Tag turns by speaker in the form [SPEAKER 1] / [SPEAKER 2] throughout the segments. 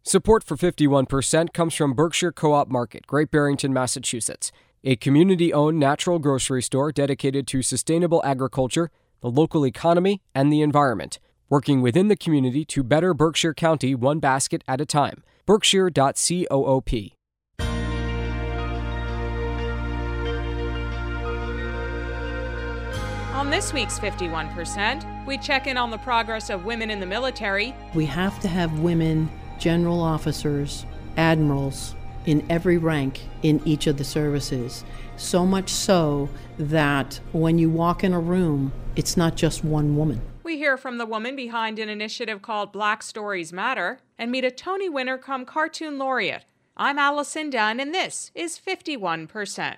[SPEAKER 1] Support for 51% comes from Berkshire Co-op Market, Great Barrington, Massachusetts, a community-owned natural grocery store dedicated to sustainable agriculture, the local economy, and the environment, working within the community to better Berkshire County one basket at a time. Berkshire.coop.
[SPEAKER 2] On this week's 51%, we check in on the progress of women in the military.
[SPEAKER 3] We have to have women, general officers, admirals, in every rank in each of the services. So much so that when you walk in a room, it's not just one woman.
[SPEAKER 2] We hear from the woman behind an initiative called Black Stories Matter and meet a Tony winner come cartoon laureate. I'm Allison Dunn, and this is 51%.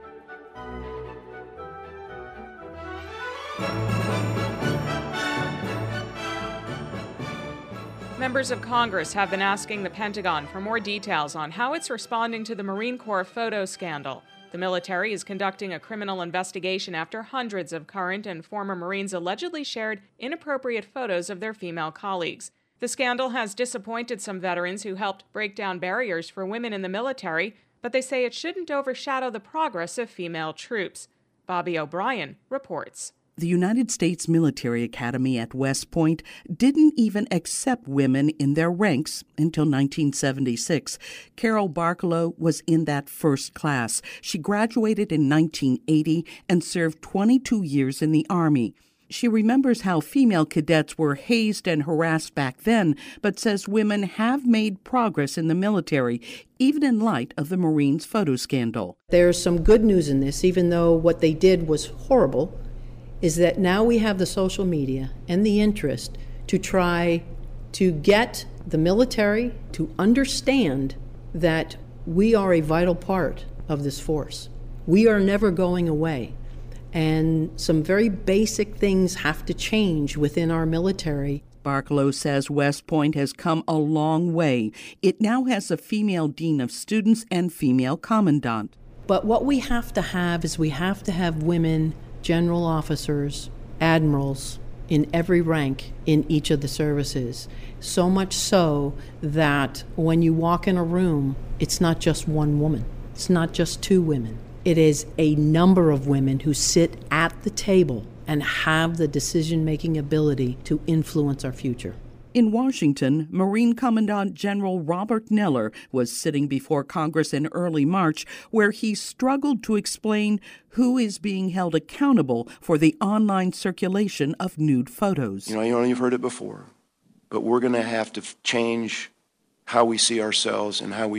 [SPEAKER 2] Members of Congress have been asking the Pentagon for more details on how it's responding to the Marine Corps photo scandal. The military is conducting a criminal investigation after hundreds of current and former Marines allegedly shared inappropriate photos of their female colleagues. The scandal has disappointed some veterans who helped break down barriers for women in the military, but they say it shouldn't overshadow the progress of female troops. Bobby O'Brien reports.
[SPEAKER 4] The United States Military Academy at West Point didn't even accept women in their ranks until 1976. Carol Barkalow was in that first class. She graduated in 1980 and served 22 years in the Army. She remembers how female cadets were hazed and harassed back then, but says women have made progress in the military, even in light of the Marines' photo scandal.
[SPEAKER 3] There's some good news in this, even though what they did was horrible, is that now we have the social media and the interest to try to get the military to understand that we are a vital part of this force. We are never going away. And some very basic things have to change within our military.
[SPEAKER 4] Barkalow says West Point has come a long way. It now has a female dean of students and female commandant.
[SPEAKER 3] But what we have to have is we have to have women, general officers, admirals, in every rank in each of the services. So much so that when you walk in a room, it's not just one woman. It's not just two women. It is a number of women who sit at the table and have the decision-making ability to influence our future.
[SPEAKER 4] In Washington, Marine Commandant General Robert Neller was sitting before Congress in early March, where he struggled to explain who is being held accountable for the online circulation of nude photos.
[SPEAKER 5] You've heard it before, but we're going to have to change how we see ourselves and how we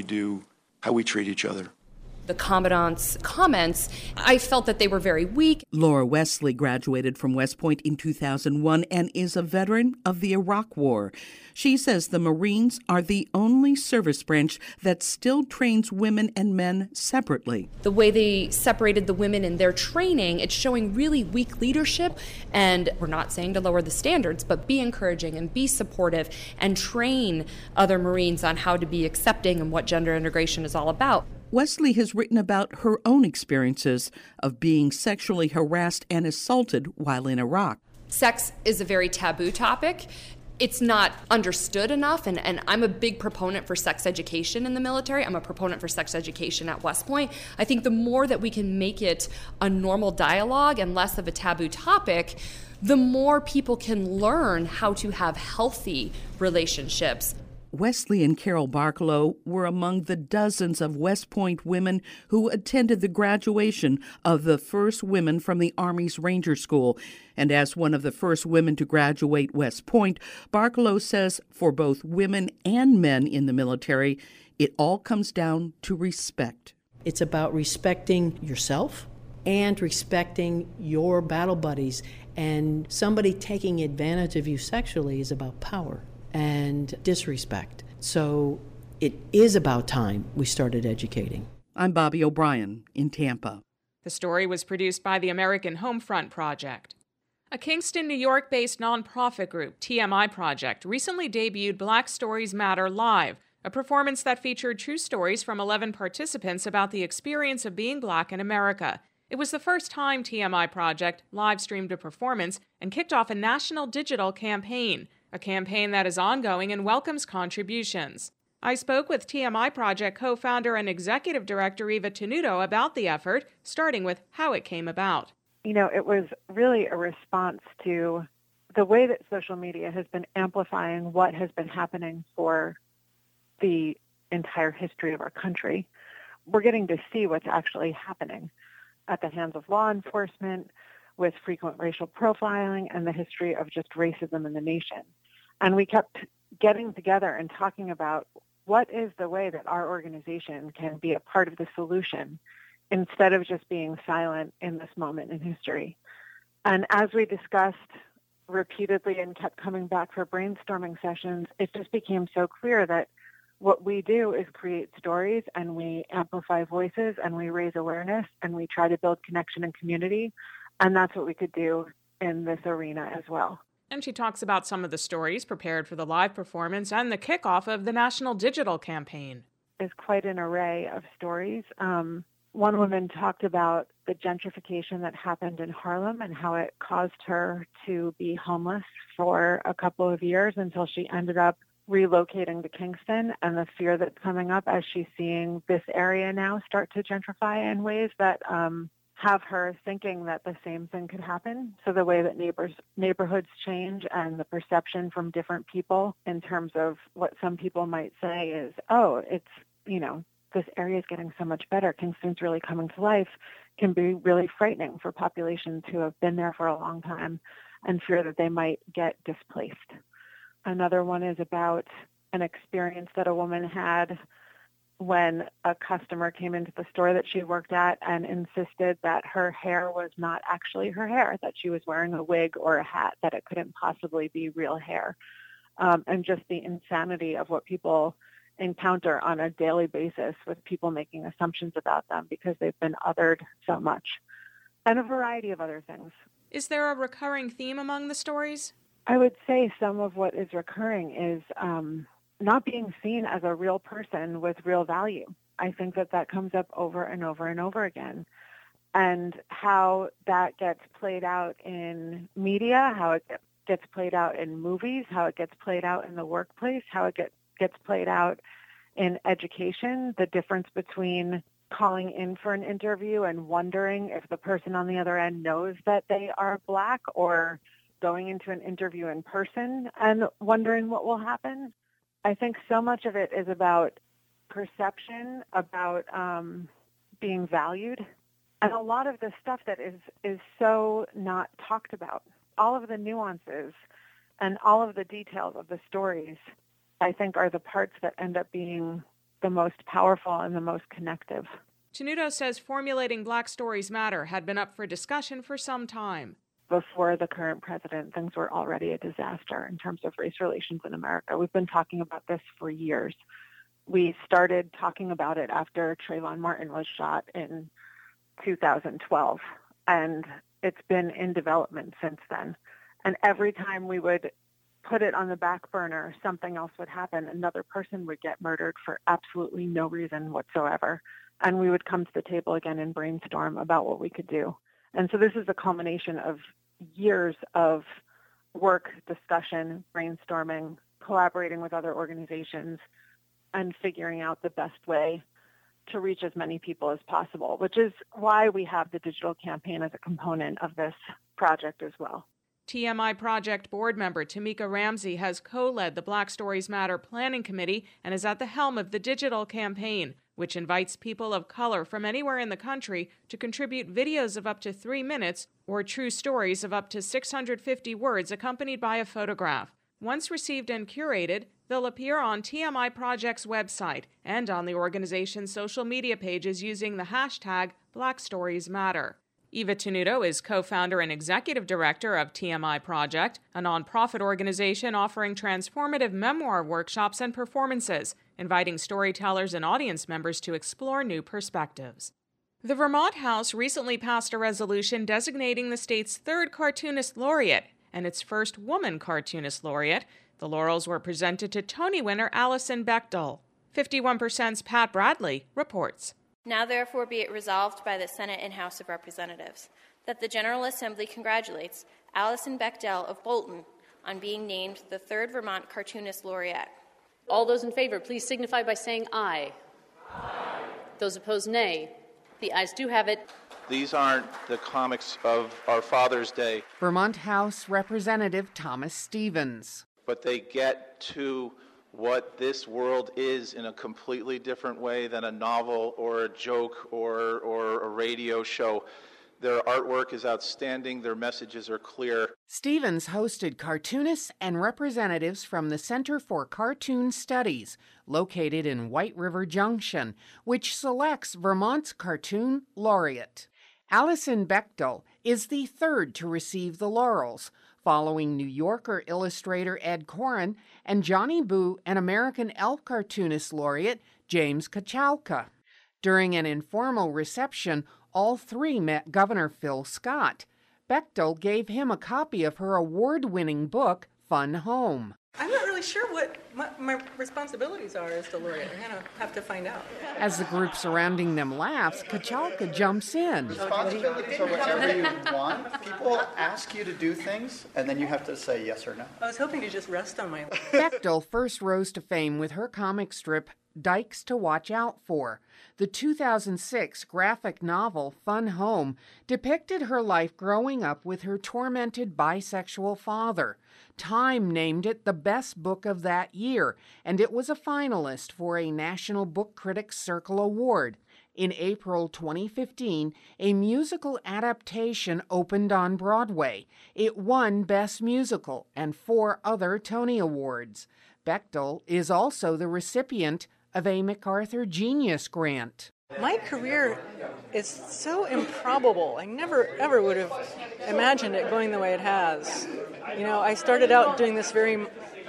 [SPEAKER 5] treat each other.
[SPEAKER 6] The Commandant's comments, I felt that they were very weak.
[SPEAKER 4] Laura Wesley graduated from West Point in 2001 and is a veteran of the Iraq War. She says the Marines are the only service branch that still trains women and men separately.
[SPEAKER 6] The way they separated the women in their training, it's showing really weak leadership. And we're not saying to lower the standards, but be encouraging and be supportive and train other Marines on how to be accepting and what gender integration is all about.
[SPEAKER 4] Wesley has written about her own experiences of being sexually harassed and assaulted while in Iraq.
[SPEAKER 6] Sex is a very taboo topic. It's not understood enough, and I'm a big proponent for sex education in the military. I'm a proponent for sex education at West Point. I think the more that we can make it a normal dialogue and less of a taboo topic, the more people can learn how to have healthy relationships.
[SPEAKER 4] Wesley and Carol Barkalow were among the dozens of West Point women who attended the graduation of the first women from the Army's Ranger School. And as one of the first women to graduate West Point, Barkalow says for both women and men in the military, it all comes down to respect.
[SPEAKER 3] It's about respecting yourself and respecting your battle buddies. And somebody taking advantage of you sexually is about power and disrespect. So it is about time we started educating.
[SPEAKER 4] I'm Bobby O'Brien in Tampa.
[SPEAKER 2] The story was produced by the American Homefront Project. A Kingston, New York-based nonprofit group, TMI Project, recently debuted Black Stories Matter Live, a performance that featured true stories from 11 participants about the experience of being Black in America. It was the first time TMI Project live-streamed a performance and kicked off a national digital campaign, a campaign that is ongoing and welcomes contributions. I spoke with TMI Project co-founder and executive director Eva Tenuto about the effort, starting with how it came about.
[SPEAKER 7] It was really a response to the way that social media has been amplifying what has been happening for the entire history of our country. We're getting to see what's actually happening at the hands of law enforcement with frequent racial profiling and the history of just racism in the nation. And we kept getting together and talking about what is the way that our organization can be a part of the solution instead of just being silent in this moment in history. And as we discussed repeatedly and kept coming back for brainstorming sessions, it just became so clear that what we do is create stories and we amplify voices and we raise awareness and we try to build connection and community. And that's what we could do in this arena as well.
[SPEAKER 2] And she talks about some of the stories prepared for the live performance and the kickoff of the National Digital Campaign.
[SPEAKER 7] There's quite an array of stories. One woman talked about the gentrification that happened in Harlem and how it caused her to be homeless for a couple of years until she ended up relocating to Kingston, and the fear that's coming up as she's seeing this area now start to gentrify in ways that have her thinking that the same thing could happen. So the way that neighborhoods change and the perception from different people in terms of what some people might say is, this area is getting so much better, Kingston's really coming to life, can be really frightening for populations who have been there for a long time and fear that they might get displaced. Another one is about an experience that a woman had when a customer came into the store that she worked at and insisted that her hair was not actually her hair, that she was wearing a wig or a hat, that it couldn't possibly be real hair. And just the insanity of what people encounter on a daily basis with people making assumptions about them because they've been othered so much, and a variety of other things.
[SPEAKER 2] Is there a recurring theme among the stories?
[SPEAKER 7] I would say some of what is recurring is not being seen as a real person with real value. I think that comes up over and over and over again. And how that gets played out in media, how it gets played out in movies, how it gets played out in the workplace, how it gets played out in education, the difference between calling in for an interview and wondering if the person on the other end knows that they are Black, or going into an interview in person and wondering what will happen. I think so much of it is about perception, about being valued, and a lot of the stuff that is so not talked about. All of the nuances and all of the details of the stories, I think, are the parts that end up being the most powerful and the most connective.
[SPEAKER 2] Tenuto says formulating Black Stories Matter had been up for discussion for some time.
[SPEAKER 7] Before the current president, things were already a disaster in terms of race relations in America. We've been talking about this for years. We started talking about it after Trayvon Martin was shot in 2012, and it's been in development since then. And every time we would put it on the back burner, something else would happen. Another person would get murdered for absolutely no reason whatsoever. And we would come to the table again and brainstorm about what we could do. And so this is a culmination of years of work, discussion, brainstorming, collaborating with other organizations, and figuring out the best way to reach as many people as possible, which is why we have the digital campaign as a component of this project as well.
[SPEAKER 2] TMI Project board member Tamika Ramsey has co-led the Black Stories Matter Planning Committee and is at the helm of the digital campaign, which invites people of color from anywhere in the country to contribute videos of up to 3 minutes or true stories of up to 650 words accompanied by a photograph. Once received and curated, they'll appear on TMI Project's website and on the organization's social media pages using the hashtag Black Stories Matter. Eva Tenuto is co-founder and executive director of TMI Project, a nonprofit organization offering transformative memoir workshops and performances, inviting storytellers and audience members to explore new perspectives. The Vermont House recently passed a resolution designating the state's third cartoonist laureate and its first woman cartoonist laureate. The laurels were presented to Tony winner Alison Bechdel. 51%'s Pat Bradley reports.
[SPEAKER 8] Now therefore be it resolved by the Senate and House of Representatives that the General Assembly congratulates Alison Bechdel of Bolton on being named the third Vermont Cartoonist Laureate.
[SPEAKER 9] All those in favor, please signify by saying aye. Aye. Those opposed, nay. The ayes do have it.
[SPEAKER 10] These aren't the comics of our Father's Day.
[SPEAKER 11] Vermont House Representative Thomas Stevens.
[SPEAKER 10] But they get to what this world is in a completely different way than a novel or a joke or a radio show. Their artwork is outstanding. Their messages are clear.
[SPEAKER 11] Stevens hosted cartoonists and representatives from the Center for Cartoon Studies, located in White River Junction, which selects Vermont's Cartoon Laureate. Alison Bechtel is the third to receive the laurels, following New Yorker illustrator Ed Koren and Johnny Boo and American Elf Cartoonist Laureate James Kochalka. During an informal reception, all three met Governor Phil Scott. Bechtel gave him a copy of her award-winning book, Fun Home.
[SPEAKER 12] I'm not really sure what my responsibilities are as the laureate. I'm going to have to find out.
[SPEAKER 11] As the group surrounding them laughs, Kochalka jumps in.
[SPEAKER 13] Responsibilities are whatever you want. People ask you to do things, and then you have to say yes or no.
[SPEAKER 12] I was hoping to just rest on my...
[SPEAKER 11] Bechtel first rose to fame with her comic strip, Dykes to Watch Out For. The 2006 graphic novel Fun Home depicted her life growing up with her tormented bisexual father. Time named it the best book of that year, and it was a finalist for a National Book Critics Circle Award. In April 2015, a musical adaptation opened on Broadway. It won Best Musical and 4 other Tony Awards. Bechtel is also the recipient of a MacArthur Genius Grant.
[SPEAKER 12] My career is so improbable. I never, ever would have imagined it going the way it has. You know, I started out doing this very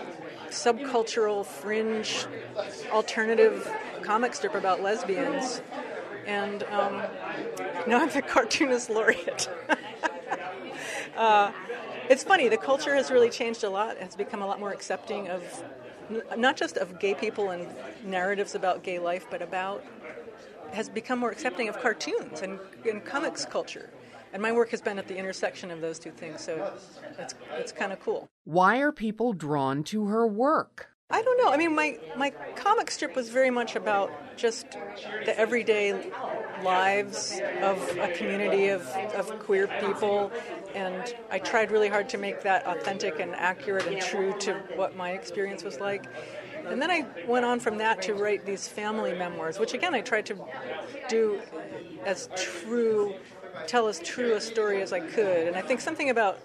[SPEAKER 12] subcultural, fringe, alternative comic strip about lesbians, and now I'm the cartoonist laureate. It's funny, the culture has really changed a lot. It's become a lot more accepting of not just of gay people and narratives about gay life, but has become more accepting of cartoons and comics culture. And my work has been at the intersection of those two things, so it's kind of cool.
[SPEAKER 11] Why are people drawn to her work?
[SPEAKER 12] I don't know. I mean, my comic strip was very much about just the everyday lives of a community of queer people, and I tried really hard to make that authentic and accurate and true to what my experience was like. And then I went on from that to write these family memoirs, which again I tried to do tell as true a story as I could. And I think something about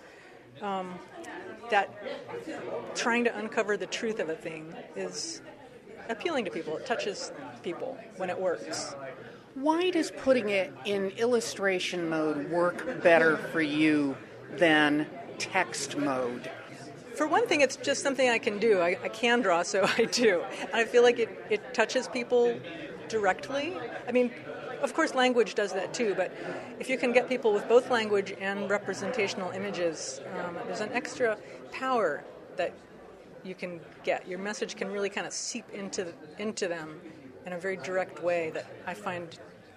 [SPEAKER 12] that trying to uncover the truth of a thing is appealing to people. It touches people when it works.
[SPEAKER 11] Why does putting it in illustration mode work better for you than text mode?
[SPEAKER 12] For one thing, it's just something I can do. I can draw, so I do. And I feel like it touches people directly. I mean, of course, language does that too, but if you can get people with both language and representational images, there's an extra power that you can get. Your message can really kind of seep into them in a very direct way that I find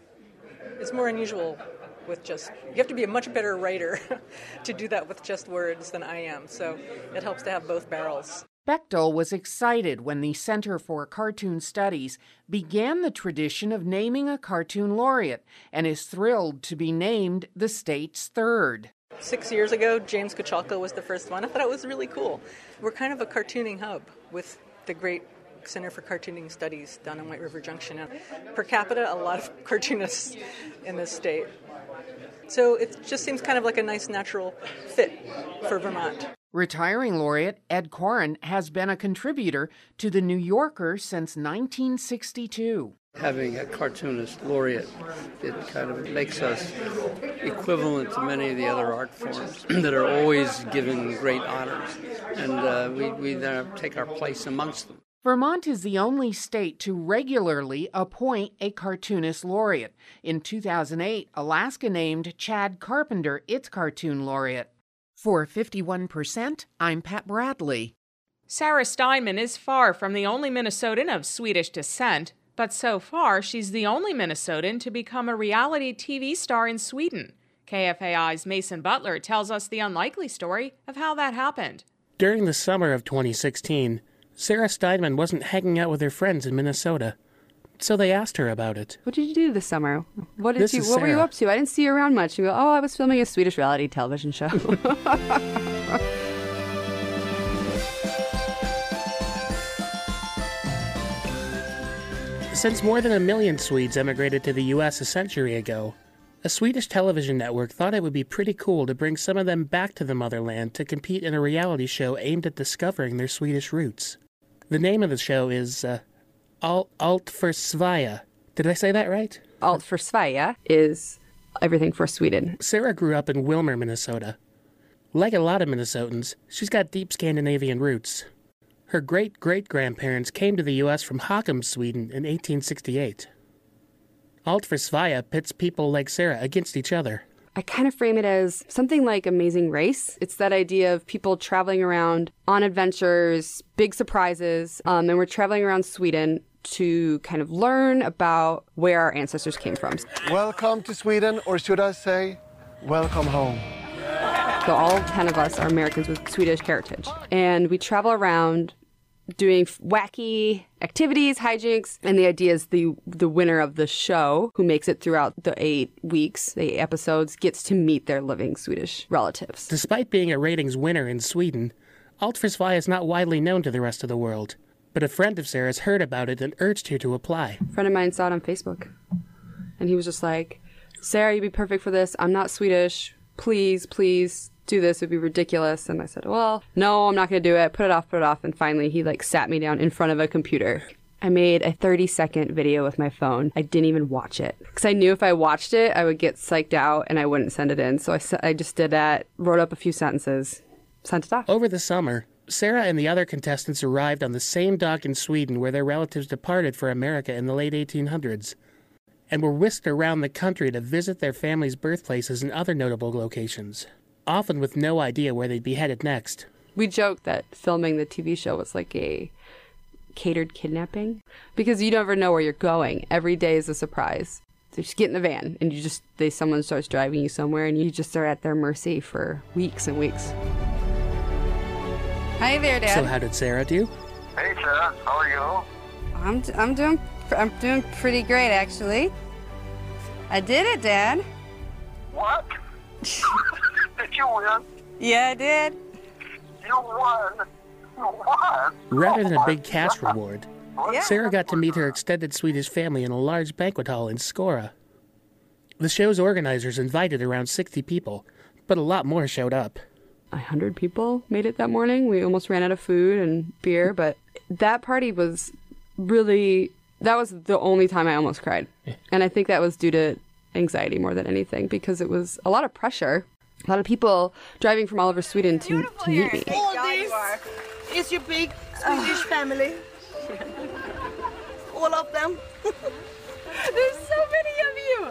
[SPEAKER 12] is more unusual with just... You have to be a much better writer to do that with just words than I am, so it helps to have both barrels.
[SPEAKER 11] Bechtel was excited when the Center for Cartoon Studies began the tradition of naming a cartoon laureate and is thrilled to be named the state's third.
[SPEAKER 12] 6 years ago, James Kochalka was the first one. I thought it was really cool. We're kind of a cartooning hub with the great Center for Cartooning Studies down in White River Junction. And per capita, a lot of cartoonists in this state. So it just seems kind of like a nice natural fit for Vermont.
[SPEAKER 11] Retiring laureate Ed Koren has been a contributor to The New Yorker since 1962.
[SPEAKER 14] Having a cartoonist laureate, it kind of makes us equivalent to many of the other art forms that are always given great honors, and we take our place amongst them.
[SPEAKER 11] Vermont is the only state to regularly appoint a cartoonist laureate. In 2008, Alaska named Chad Carpenter its cartoon laureate. For 51%, I'm Pat Bradley.
[SPEAKER 2] Sarah Steinman is far from the only Minnesotan of Swedish descent, but so far she's the only Minnesotan to become a reality TV star in Sweden. KFAI's Mason Butler tells us the unlikely story of how that happened.
[SPEAKER 15] During the summer of 2016, Sarah Steinman wasn't hanging out with her friends in Minnesota, so they asked her about it.
[SPEAKER 16] What did you do this summer? What were you
[SPEAKER 15] Sarah.
[SPEAKER 16] up to? I didn't see you around much. You go, I was filming a Swedish reality television show.
[SPEAKER 15] Since more than 1 million Swedes emigrated to the U.S. a century ago, a Swedish television network thought it would be pretty cool to bring some of them back to the motherland to compete in a reality show aimed at discovering their Swedish roots. The name of the show is Alt för Sverige. Did I say that right?
[SPEAKER 16] Alt för Sverige is everything for Sweden.
[SPEAKER 15] Sarah grew up in Wilmer, Minnesota. Like a lot of Minnesotans, she's got deep Scandinavian roots. Her great-great-grandparents came to the U.S. from Hockham, Sweden in 1868. Alt för Sverige pits people like Sarah against each other.
[SPEAKER 16] I kind of frame it as something like Amazing Race. It's that idea of people traveling around on adventures, big surprises, and we're traveling around Sweden to kind of learn about where our ancestors came from.
[SPEAKER 17] Welcome to Sweden, or should I say, welcome home.
[SPEAKER 16] So all 10 of us are Americans with Swedish heritage, and we travel around doing wacky activities, hijinks, and the idea is the winner of the show, who makes it throughout the 8 weeks, the 8 episodes, gets to meet their living Swedish relatives.
[SPEAKER 15] Despite being a ratings winner in Sweden, Alt för Sverige is not widely known to the rest of the world. But a friend of Sarah's heard about it and urged her to apply.
[SPEAKER 16] A friend of mine saw it on Facebook, and he was just like, Sarah, you'd be perfect for this. I'm not Swedish. Please do this. It'd be ridiculous. And I said, well, no, I'm not going to do it. Put it off. And finally, he sat me down in front of a computer. I made a 30-second video with my phone. I didn't even watch it because I knew if I watched it, I would get psyched out and I wouldn't send it in. So I just did that, wrote up a few sentences, sent it off.
[SPEAKER 15] Over the summer, Sarah and the other contestants arrived on the same dock in Sweden where their relatives departed for America in the late 1800s and were whisked around the country to visit their families' birthplaces and other notable locations, often with no idea where they'd be headed next.
[SPEAKER 16] We joked that filming the TV show was like a catered kidnapping because you never know where you're going. Every day is a surprise. So just get in the van and someone starts driving you somewhere and you just are at their mercy for weeks and weeks. Hi there, Dad.
[SPEAKER 15] So how did Sarah do?
[SPEAKER 18] Hey, Sarah. How are you?
[SPEAKER 19] I'm doing pretty great, actually. I did it, Dad.
[SPEAKER 18] What? Did you win?
[SPEAKER 19] Yeah, I did.
[SPEAKER 18] You won. What?
[SPEAKER 15] Rather than a big cash reward, Sarah got to meet her extended Swedish family in a large banquet hall in Skara. The show's organizers invited around 60 people, but a lot more showed up.
[SPEAKER 16] 100 people made it that morning. We almost ran out of food and beer, but that party was that was the only time I almost cried. And I think that was due to anxiety more than anything, because it was a lot of pressure. A lot of people driving from all over Sweden to meet me.
[SPEAKER 20] All this is your big Swedish family. All of them.
[SPEAKER 19] There's so many of you.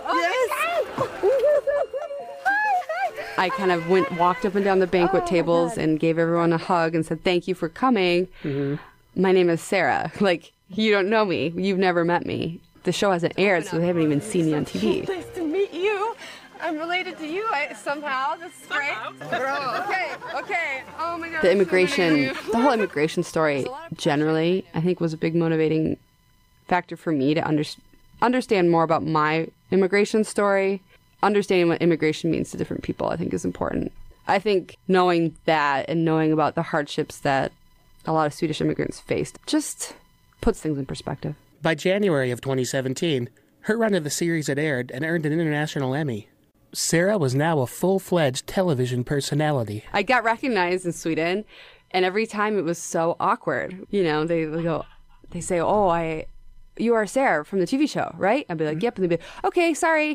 [SPEAKER 16] I kind of walked up and down the banquet tables and gave everyone a hug and said, thank you for coming. Mm-hmm. My name is Sarah. You don't know me. You've never met me. The show hasn't aired, so they haven't even seen me on TV.
[SPEAKER 19] Nice to meet you. I'm related to you somehow. This is great. Okay. Oh my God.
[SPEAKER 16] The whole immigration story generally, I think, was a big motivating factor for me to understand more about my immigration story. Understanding what immigration means to different people, I think, is important. I think knowing that and knowing about the hardships that a lot of Swedish immigrants faced just puts things in perspective.
[SPEAKER 15] By January of 2017, her run of the series had aired and earned an international Emmy. Sarah was now a full-fledged television personality.
[SPEAKER 16] I got recognized in Sweden, and every time it was so awkward. They say, you are Sarah from the TV show, right? I'd be like, yep. And they'd be, okay, sorry.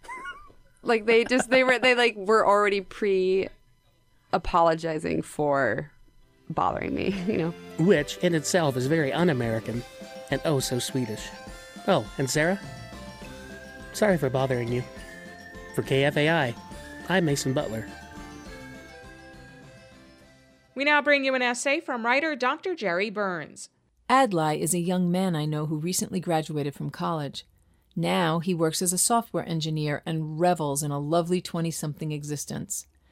[SPEAKER 16] They were already apologizing for bothering me,
[SPEAKER 15] Which in itself is very un-American and oh so Swedish. Oh, and Sarah? Sorry for bothering you. For KFAI, I'm Mason Butler.
[SPEAKER 2] We now bring you an essay from writer Dr. Jerry Burns.
[SPEAKER 21] Adlai is a young man I know who recently graduated from college. Now he works as a software engineer and revels in a lovely 20-something existence.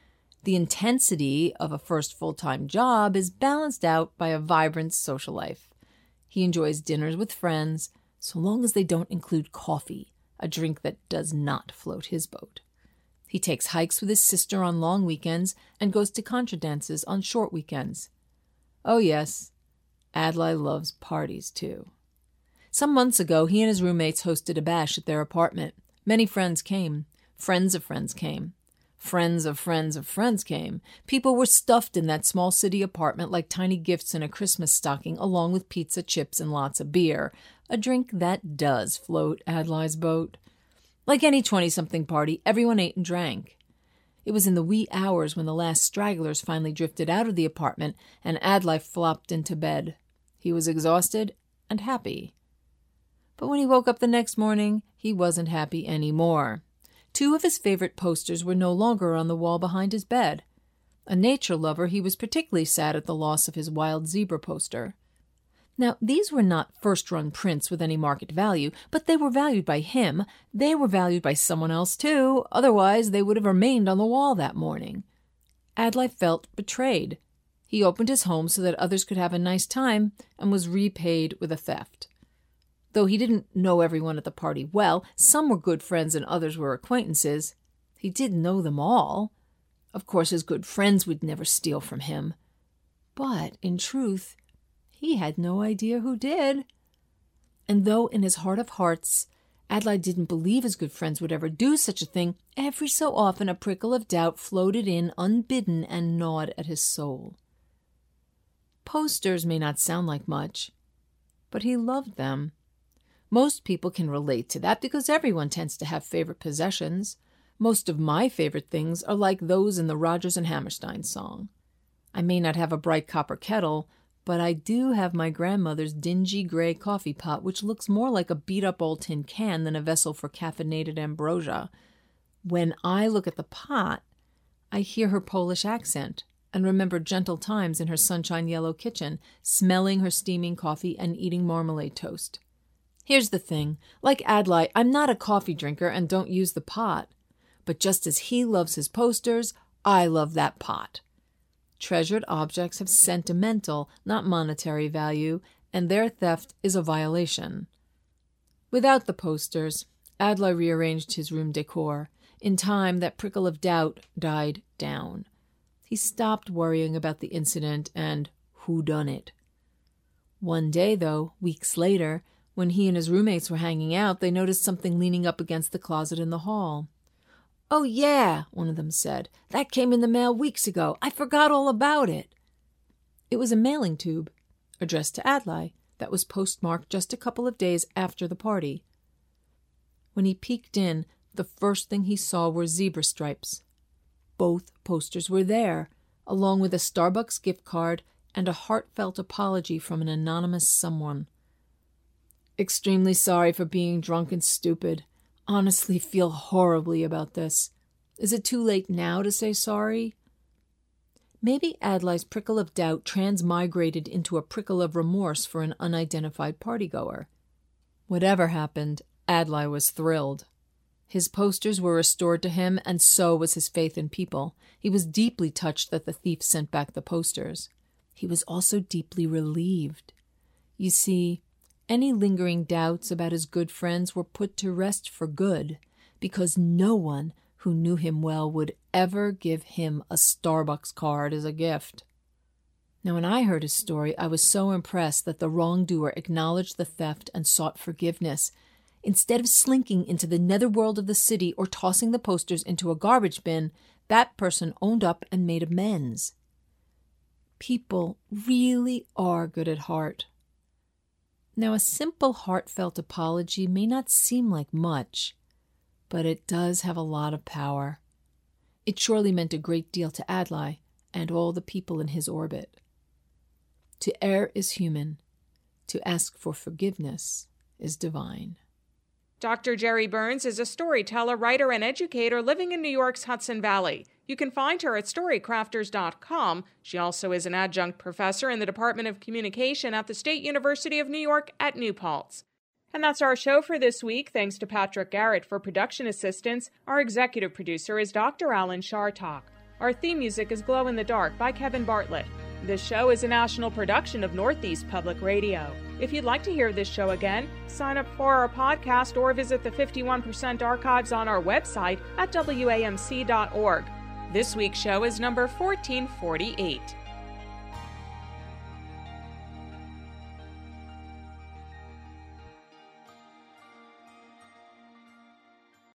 [SPEAKER 21] The intensity of a first full-time job is balanced out by a vibrant social life. He enjoys dinners with friends, so long as they don't include coffee, a drink that does not float his boat. He takes hikes with his sister on long weekends and goes to contra dances on short weekends. Oh yes, Adlai loves parties too. Some months ago, he and his roommates hosted a bash at their apartment. Many friends came. Friends of friends came. Friends of friends of friends came. People were stuffed in that small city apartment like tiny gifts in a Christmas stocking, along with pizza, chips, and lots of beer. A drink that does float Adlai's boat. Like any 20-something party, everyone ate and drank. It was in the wee hours when the last stragglers finally drifted out of the apartment and Adlai flopped into bed. He was exhausted and happy. But when he woke up the next morning, he wasn't happy anymore. 2 of his favorite posters were no longer on the wall behind his bed. A nature lover, he was particularly sad at the loss of his wild zebra poster. Now, these were not first-run prints with any market value, but they were valued by him. They were valued by someone else, too. Otherwise, they would have remained on the wall that morning. Adlai felt betrayed. He opened his home so that others could have a nice time and was repaid with a theft. Though he didn't know everyone at the party well, some were good friends and others were acquaintances. He did know them all. Of course, his good friends would never steal from him. But, in truth, he had no idea who did. And though in his heart of hearts, Adlai didn't believe his good friends would ever do such a thing, every so often a prickle of doubt floated in unbidden and gnawed at his soul. Posters may not sound like much, but he loved them. Most people can relate to that because everyone tends to have favorite possessions. Most of my favorite things are like those in the Rodgers and Hammerstein song. I may not have a bright copper kettle, but I do have my grandmother's dingy gray coffee pot, which looks more like a beat-up old tin can than a vessel for caffeinated ambrosia. When I look at the pot, I hear her Polish accent and remember gentle times in her sunshine yellow kitchen, smelling her steaming coffee and eating marmalade toast. Here's the thing. Like Adlai, I'm not a coffee drinker and don't use the pot. But just as he loves his posters, I love that pot. Treasured objects have sentimental, not monetary value, and their theft is a violation. Without the posters, Adlai rearranged his room decor. In time, that prickle of doubt died down. He stopped worrying about the incident and whodunit. One day, though, weeks later, when he and his roommates were hanging out, they noticed something leaning up against the closet in the hall. "Oh, yeah," one of them said. "That came in the mail weeks ago. I forgot all about it." It was a mailing tube, addressed to Adlai, that was postmarked just a couple of days after the party. When he peeked in, the first thing he saw were zebra stripes. Both posters were there, along with a Starbucks gift card and a heartfelt apology from an anonymous someone. "Extremely sorry for being drunk and stupid. Honestly feel horribly about this. Is it too late now to say sorry?" Maybe Adlai's prickle of doubt transmigrated into a prickle of remorse for an unidentified partygoer. Whatever happened, Adlai was thrilled. His posters were restored to him, and so was his faith in people. He was deeply touched that the thief sent back the posters. He was also deeply relieved. You see, any lingering doubts about his good friends were put to rest for good, because no one who knew him well would ever give him a Starbucks card as a gift. Now, when I heard his story, I was so impressed that the wrongdoer acknowledged the theft and sought forgiveness. Instead of slinking into the netherworld of the city or tossing the posters into a garbage bin, that person owned up and made amends. People really are good at heart. Now, a simple, heartfelt apology may not seem like much, but it does have a lot of power. It surely meant a great deal to Adlai and all the people in his orbit. To err is human. To ask for forgiveness is divine.
[SPEAKER 2] Dr. Jerry Burns is a storyteller, writer, and educator living in New York's Hudson Valley. You can find her at storycrafters.com. She also is an adjunct professor in the Department of Communication at the State University of New York at New Paltz. And that's our show for this week. Thanks to Patrick Garrett for production assistance. Our executive producer is Dr. Alan Shartok. Our theme music is Glow in the Dark by Kevin Bartlett. This show is a national production of Northeast Public Radio. If you'd like to hear this show again, sign up for our podcast or visit the 51% archives on our website at WAMC.org. This week's show is number 1448.